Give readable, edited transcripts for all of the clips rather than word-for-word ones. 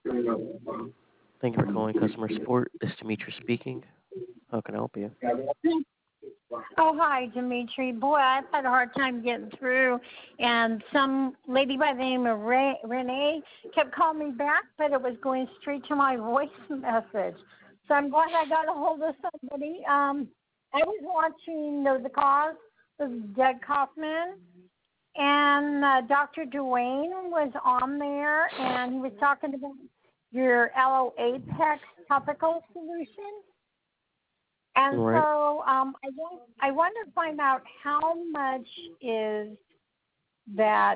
Thank you for calling customer support. This is Demetri speaking. How can I help you? Oh, hi, Dimitri. Boy, I've had a hard time getting through, and some lady by the name of Renee kept calling me back, but it was going straight to my voice message. So I'm glad I got a hold of somebody. I was watching the cause of Doug Kaufman, and Dr. Dwayne was on there, and he was talking about your Aloe Apex topical solution. And All right. so I want to find out how much is that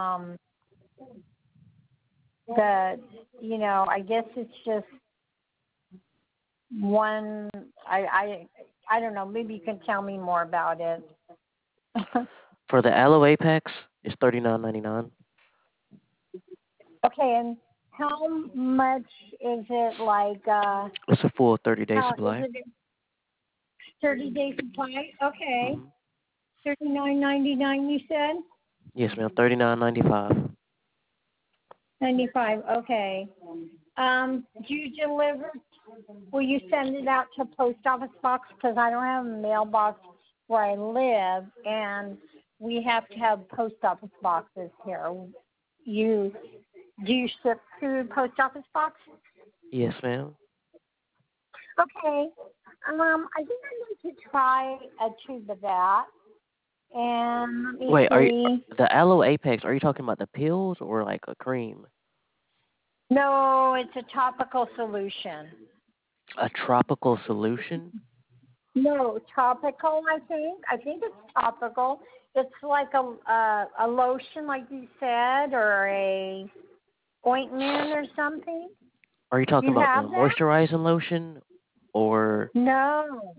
the I guess it's just one. I don't know. Maybe you can tell me more about it. For the Aloe Apex, it's $39.99. Okay, and how much is it like? It's a full 30-day How is supply. it? 30-day supply. Okay, hmm $39.99. You said. Yes, ma'am. $39.95. 95. Okay. Do you deliver? Will you send it out to post office box? Because I don't have a mailbox where I live, and we have to have post office boxes here. You do you ship to post office box? Yes, ma'am. Okay. I think I'm going to try a tube of that, and let me Wait, see. the Aloe Apex? Are you talking about the pills or like a cream? No, it's a topical solution. A tropical solution? No, topical. I think it's topical. It's like a lotion, like you said, or a ointment or something. Are you talking You about the have that? moisturizing lotion or? No.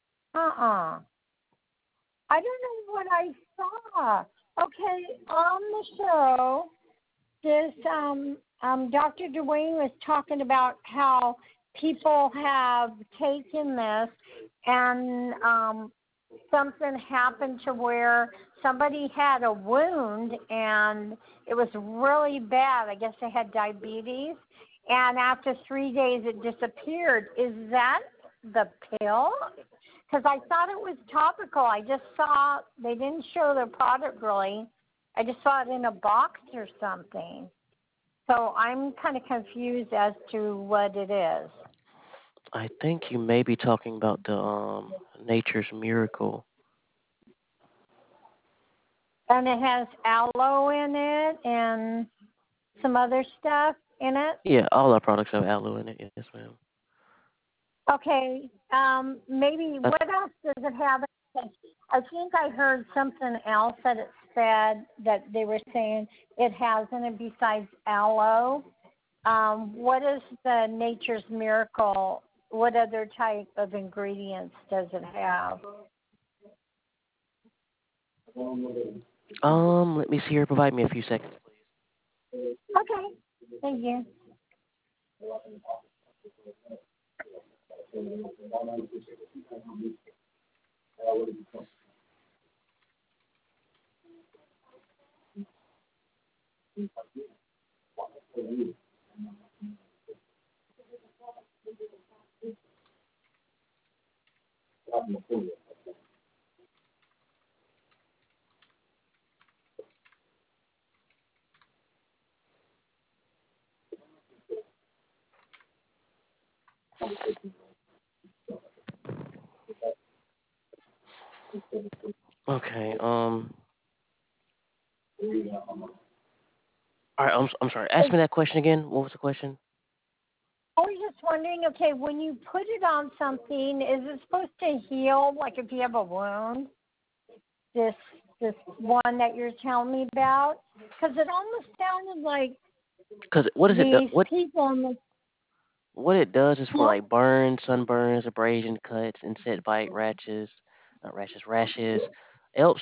I don't know what I saw. Okay, on the show, this Dr. Dwayne was talking about how people have taken this and something happened to where somebody had a wound and it was really bad. I guess they had diabetes. And after 3 days, it disappeared. Is that the pill? Because I thought it was topical. I just saw, they didn't show the product really. I just saw it in a box or something. So I'm kind of confused as to what it is. I think you may be talking about the Nature's Miracle. And it has aloe in it and some other stuff in it. Yeah, all our products have aloe in it. Yes, ma'am. Okay. Maybe That's what else does it have? I think I heard something else that it said that they were saying it has in it besides aloe. What is the Nature's Miracle? What other type of ingredients does it have? let me see here. Provide me a few seconds. Okay. Thank you. Okay. All right. I'm sorry. Ask me that question again. What was the question? I was just wondering, okay, when you put it on something, is it supposed to heal, like if you have a wound? This this one that you're telling me about? Because it almost sounded like Because what is it? these What people in the what it does is for like burns, sunburns, abrasion, cuts, insect bite, rashes, not rashes, rashes. Helps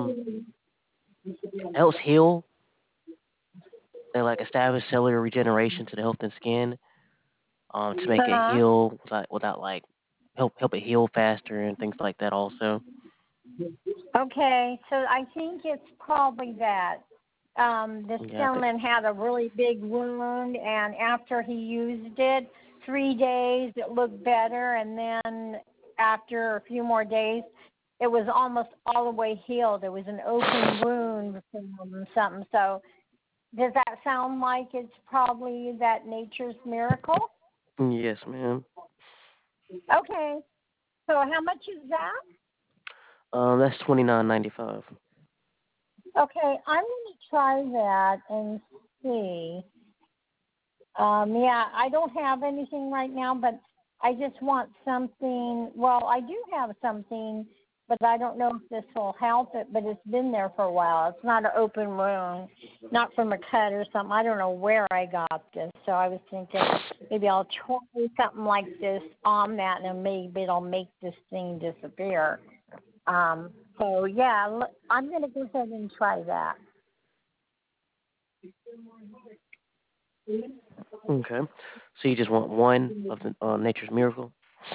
helps heal. They like establish cellular regeneration to the health and skin. To make it uh-huh. heal without like help it heal faster and things like that also. Okay, so I think it's probably that. This Yeah, I think. gentleman had a really big wound, and after he used it, 3 days it looked better, and then after a few more days, it was almost all the way healed. It was an open wound from something. So, does that sound like it's probably that nature's miracle? Yes, ma'am. Okay. So, how much is that? That's 29.95. Okay, I'm going to try that and see. Yeah, I don't have anything right now, but I just want something. Well, I do have something, but I don't know if this will help it. But it's been there for a while. It's not an open wound, not from a cut or something. I don't know where I got this, so I was thinking maybe I'll try something like this on that, and maybe it'll make this thing disappear. So yeah, I'm going to go ahead and try that. Okay. So you just want one of the Nature's Miracle?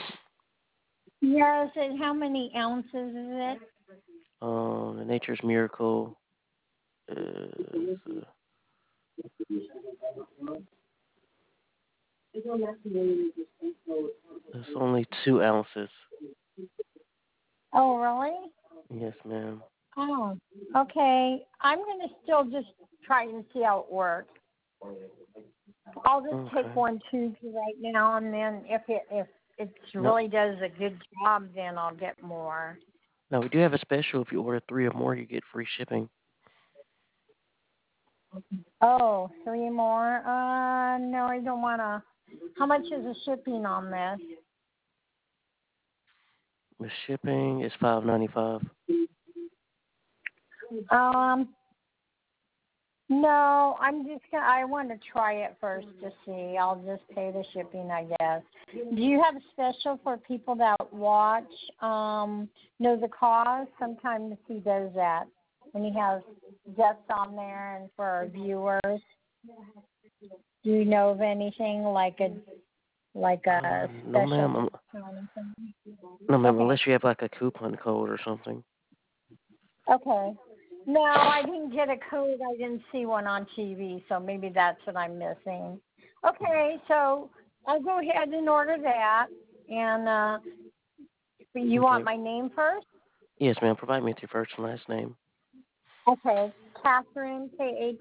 Yes, and how many ounces is it? The Nature's Miracle is it's only 2 ounces. Oh, really? Yes, ma'am. Oh, okay. I'm going to still just try and see how it works. I'll just take Okay. one tube right now, and then if it No, really does a good job, then I'll get more. no, we do have a special. If you order three or more, you get free shipping. Oh, three more? No, I don't want to. How much is the shipping on this? The shipping is 5.95. Um, No, I'm just gonna. I want to try it first to see. I'll just pay the shipping, I guess. Do you have a special for people that watch? Know the cause. Sometimes he does that when he has guests on there and for our viewers. Do you know of anything like a No, special ma'am. discount? No, ma'am. Okay. Unless you have like a coupon code or something. Okay. No, I didn't get a code. I didn't see one on TV, so maybe that's what I'm missing. Okay, so I'll go ahead and order that. And you Okay. want my name first? Yes, ma'am. Provide me with your first and last name. Okay, Catherine,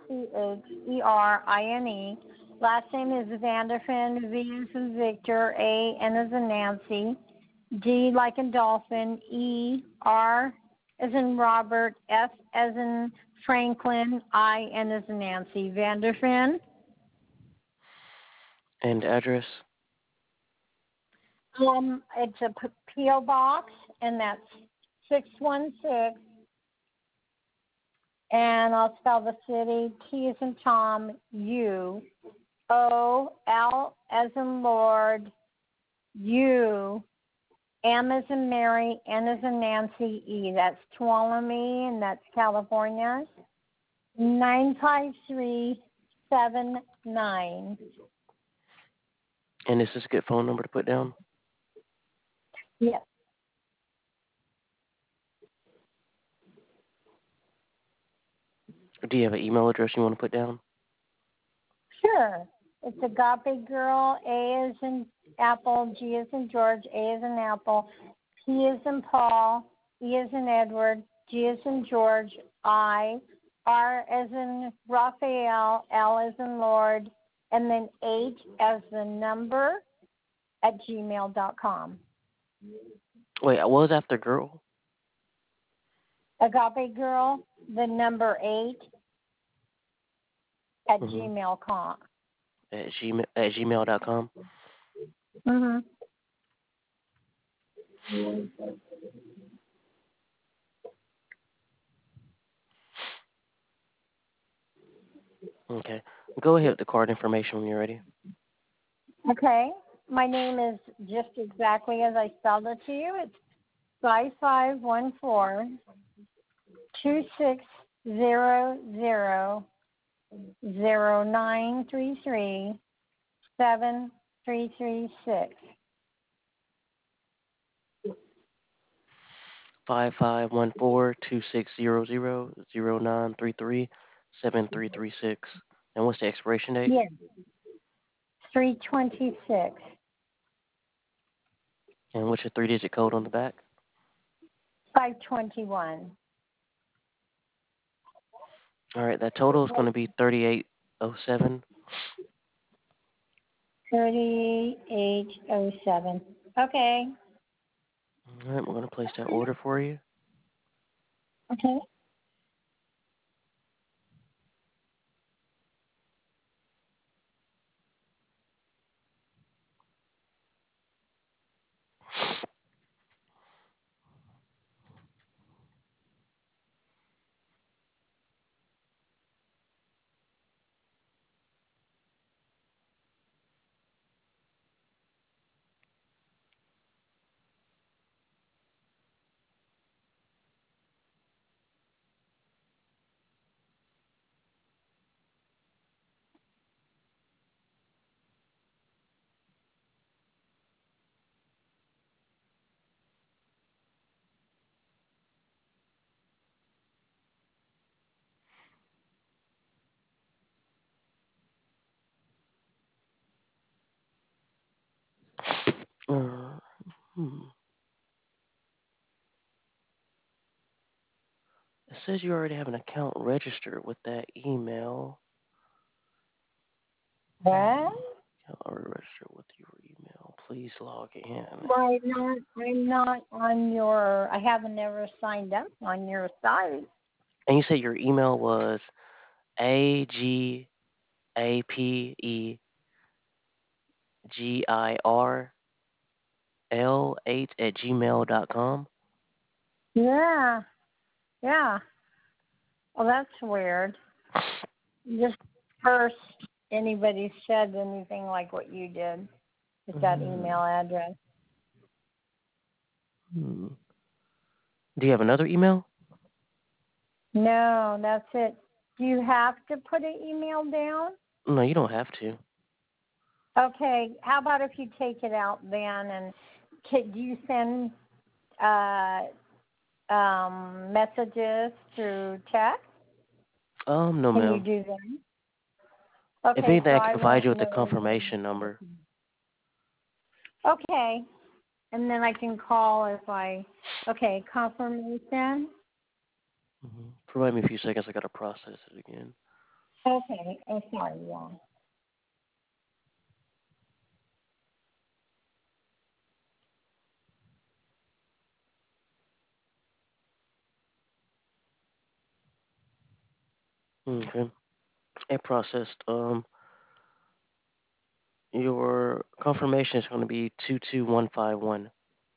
Katherine. Last name is Vanderfin, V as in Victor, A N as in Nancy, D like in dolphin, E R as in Robert, F as in Franklin, I N as in Nancy. Vanderfin. And address. It's a PO box, and that's 616. And I'll spell the city: T as in Tom, U O L as in Lord, U M as in Mary, N as in Nancy, E. That's Tuolumne, and that's California. 95379. And is this a good phone number to put down? Yes, Or do you have an email address you want to put down? sure. It's Agape Girl. A is in Apple, G is in George, A is in Apple, P is in Paul, E is in Edward, G is in George, I, R as in Raphael, L as in Lord, and then 8 as the number at gmail.com. Wait, what was after girl? Agape Girl, the number 8 at Mm-hmm. gmail.com. At gmail.com. Mm-hmm. Okay. Go ahead with the card information when you're ready. Okay. My name is just exactly as I spelled it to you. It's 5514-2600-0933-7336. 5514-2600-0933 7336. And what's the expiration date? Yes, 326. And what's your 3-digit code on the back? 521. All right, that total is going to be 3807. 3807. Okay. All right, we're going to place that order for you. Okay. Uh, hmm. It says you already have an account registered with that email. What? Account already registered with your email. Please log in. Well, I'm not on your, I haven't ever signed up on your site. And you said your email was agapegirl8@gmail.com. Yeah. Yeah. Well, that's weird. Just first anybody said anything like what you did with that email address. Hmm. Do you have another email? No, that's it. Do you have to put an email down? No, you don't have to. Okay. How about if you take it out then and do you send messages through text? No, Can you ma'am. do that? If Okay, anything, so I can I provide you won't with the know. confirmation number. Okay, and then I can call if okay, confirmation. Provide me a few seconds. I gotta process it again. Okay, oh, sorry, yeah. Okay. It processed. Your confirmation is going to be 22151.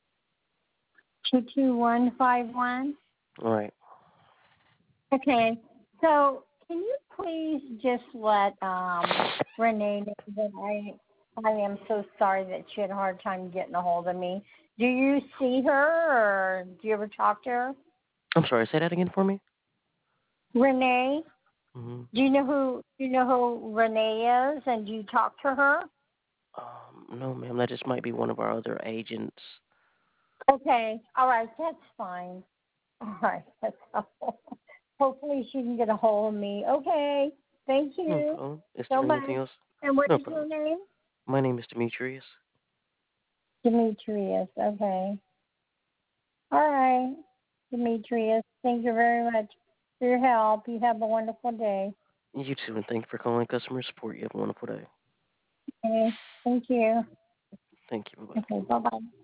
22151. All right. Okay, so can you please just let Renee know that I am so sorry that she had a hard time getting a hold of me. Do you see her or do you ever talk to her? I'm sorry. Say that again for me. Renee? hmm Do you know who Renee is and do you talk to her? No, ma'am. That just might be one of our other agents. Okay. All right, that's fine. All right, that's helpful. Hopefully she can get a hold of me. Okay. Thank No you problem. Is so there much. anything else? And what No is your problem. name? My name is Demetrius. Demetrius. Okay. All right. Demetrius, thank you very much for your help. You have a wonderful day. You too, and thank you for calling customer support. You have a wonderful day. Okay. Thank you. Thank you. Bye-bye. Okay, bye-bye.